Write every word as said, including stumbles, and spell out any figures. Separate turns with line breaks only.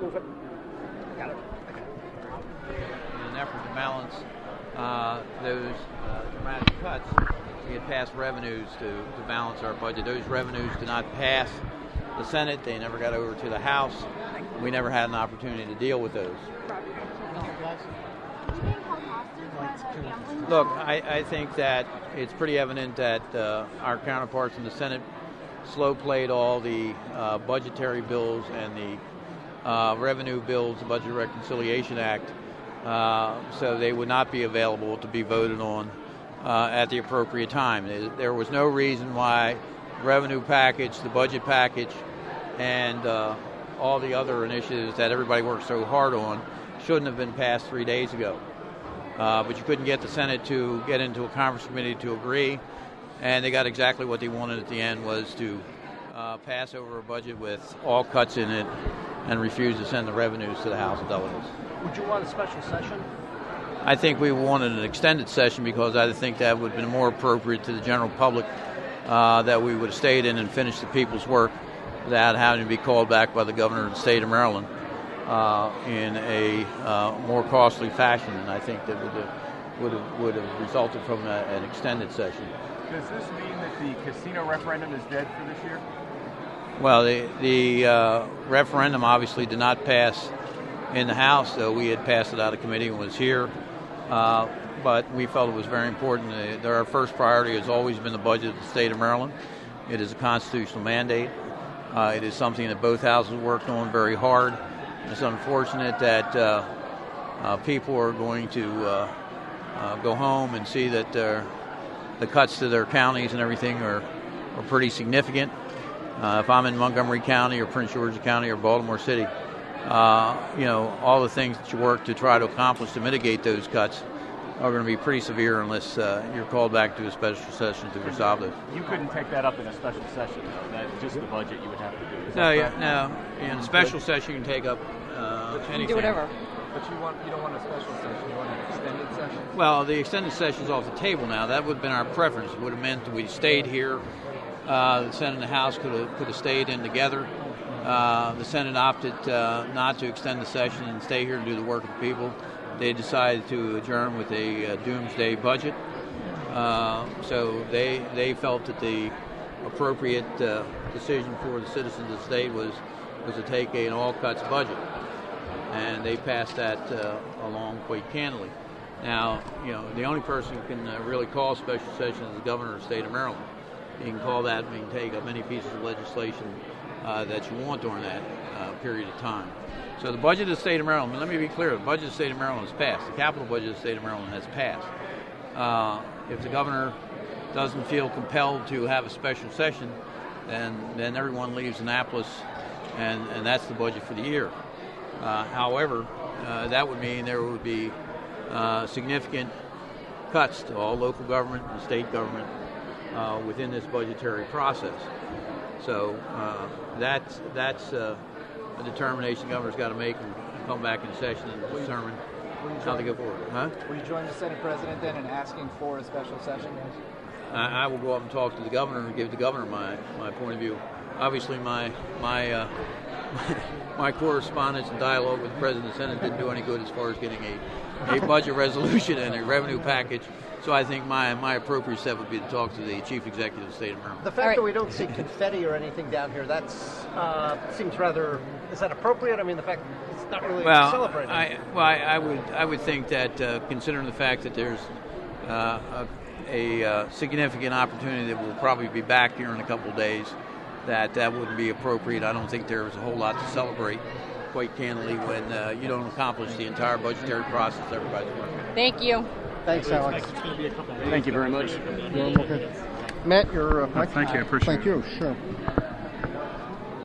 move it. Got it. Okay.
In an effort to balance uh, those uh, dramatic cuts, we had passed revenues to, to balance our budget. Those revenues did not pass the Senate. They never got over to the House. We never had an opportunity to deal with those. Look, I, I think that it's pretty evident that uh, our counterparts in the Senate slow played all the uh, budgetary bills and the uh, revenue bills, the Budget Reconciliation Act, uh, so they would not be available to be voted on uh, at the appropriate time. There was no reason why the revenue package, the budget package, and uh, all the other initiatives that everybody worked so hard on shouldn't have been passed three days ago. Uh, but you couldn't get the Senate to get into a conference committee to agree, and they got exactly what they wanted at the end, was to uh, pass over a budget with all cuts in it and refuse to send the revenues to the House of Delegates.
Would you want a special session?
I think we wanted an extended session because I think that would have been more appropriate to the general public, uh, that we would have stayed in and finished the people's work without having to be called back by the governor of the state of Maryland uh, in a uh, more costly fashion, and I think that would have, would have, would have resulted from a, an extended session.
Does this mean that the casino referendum is dead for this year?
Well, the, the uh, referendum obviously did not pass in the House, though we had passed it out of committee and was here. Uh, but we felt it was very important. Uh, our first priority has always been the budget of the state of Maryland. It is a constitutional mandate. Uh, it is something that both houses worked on very hard. It's unfortunate that uh, uh, people are going to uh, uh, go home and see that uh, the cuts to their counties and everything are, are pretty significant. Uh, if I'm in Montgomery County or Prince George's County or Baltimore City, uh, you know, all the things that you work to try to accomplish to mitigate those cuts are going to be pretty severe unless uh, you're called back to a special session to resolve those.
You couldn't take that up in a special session, though. That's just the budget you would have to do. Is
No,
that
yeah,
correct?
no. In a special session, you can take up uh, anything.
Do whatever.
But you want you don't want a special session. You want an extended session.
Well, the extended session's off the table now. That would have been our preference. It would have meant that we stayed here. Uh, the Senate and the House could have could have stayed in together. Uh, the Senate opted uh, not to extend the session and stay here and do the work of the people. They decided to adjourn with a uh, doomsday budget. Uh, so they they felt that the appropriate uh, decision for the citizens of the state was was to take an all cuts budget, and they passed that uh, along quite candidly. Now, you know, the only person who can uh, really call a special session is the governor of the state of Maryland. You can call that and you can take up any pieces of legislation uh, that you want during that uh, period of time. So the budget of the state of Maryland, let me be clear, the budget of the state of Maryland has passed. The capital budget of the state of Maryland has passed. Uh, if the governor doesn't feel compelled to have a special session, then then everyone leaves Annapolis, and, and that's the budget for the year. Uh, however, uh, that would mean there would be uh, significant cuts to all local government and state government uh, within this budgetary process. So uh, that's that's uh, a determination the governor's got to make and come back in session and determine how to go forward. Huh?
Will you join the Senate President then in asking for a special session?
I, I will go up and talk to the governor and give the governor my, my point of view. Obviously, my my, uh, my correspondence and dialogue with the President of the Senate didn't do any good as far as getting a, a budget resolution and a revenue package. So I think my, my appropriate step would be to talk to the Chief Executive of the State of Maryland.
The fact
right.
that we don't see confetti or anything down here, that's uh, seems rather, is that appropriate? I mean, the fact it's not really
well,
celebrating.
I, well, I, I would I would think that uh, considering the fact that there's uh, a, a uh, significant opportunity that we'll probably be back here in a couple of days, that that wouldn't be appropriate. I don't think there was a whole lot to celebrate, quite candidly, when uh, you don't accomplish the entire budgetary process everybody's working.
Thank you.
Thanks, Alex.
Thank you very much.
Matt, you're uh,
Oh, thank you, I appreciate
Thank
it.
you, sure.